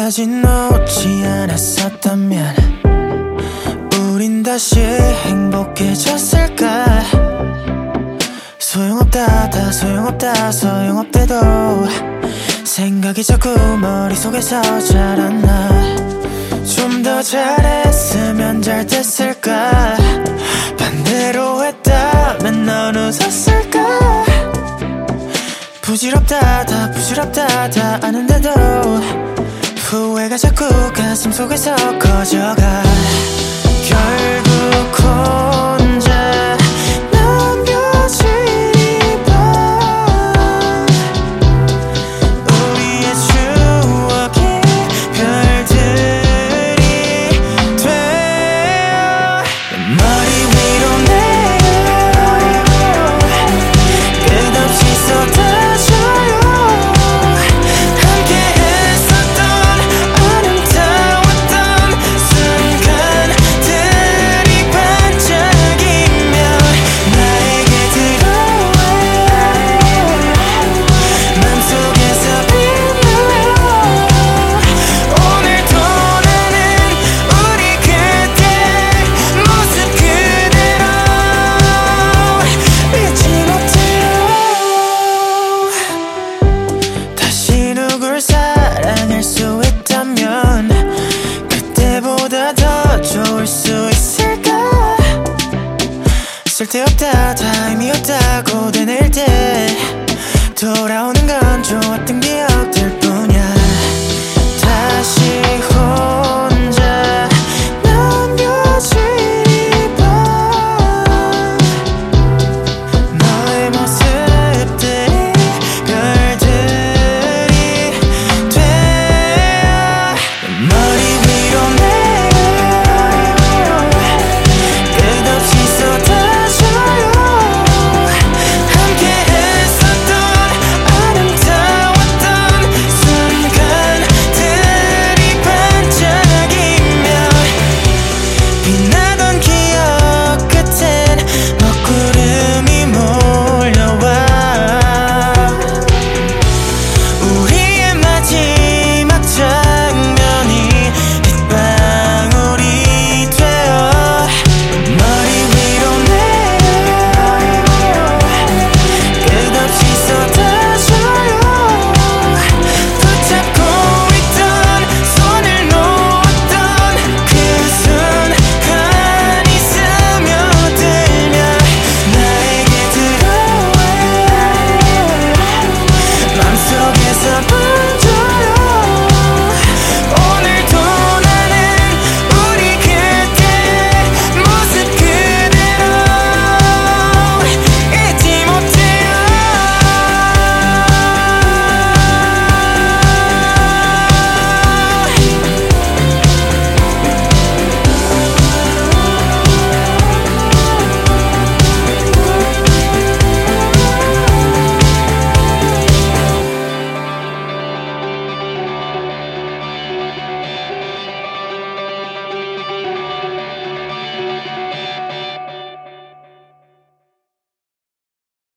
아직 놓지 않았었다면 우린 다시 행복해졌을까. 소용없다 다 소용없다 소용없대도 생각이 자꾸 머릿속에서 자라나. 좀 더 잘했으면 잘 됐을까. 반대로 했다면 넌 웃었을까. 부질없다 다 부질없다 다 아는데도 후회가 자꾸 가슴속에서 커져가. 결국 혼자 남겨진 이 밤 우리의 추억이 별들이 되어 머리 위로 내려 끝없이 쏟아져요. 함께 했었던 아름다웠던 순간들이 반짝이며 나에게 들어와 맘속에서 빛나요. 오늘도 나는 우리 그때 모습 그대로 잊지 못해요. 다시 누굴 사랑할 수 있다면 그때보다 더 좋을 수 있을까. 쓸데없다 다 의미 없다 고되낼 때 돌아오는 건 좋았던 기억